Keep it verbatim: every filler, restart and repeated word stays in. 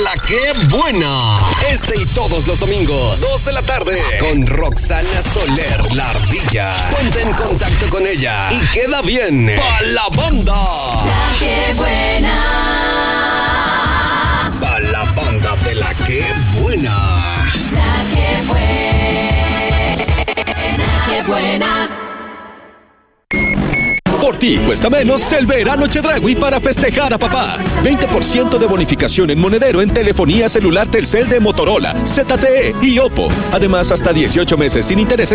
la que buena. Este y todos los domingos, dos de la tarde, con Roxana Soler, la ardilla. Ponte en contacto con ella y queda bien pa' la banda. La que buena. Pa' la banda de la que buena. La que buena. Qué buena. Por ti cuesta menos el verano Chedraui para festejar a papá. veinte por ciento de bonificación en monedero en telefonía celular Telcel de Motorola, Z T E y Oppo. Además, hasta dieciocho meses sin intereses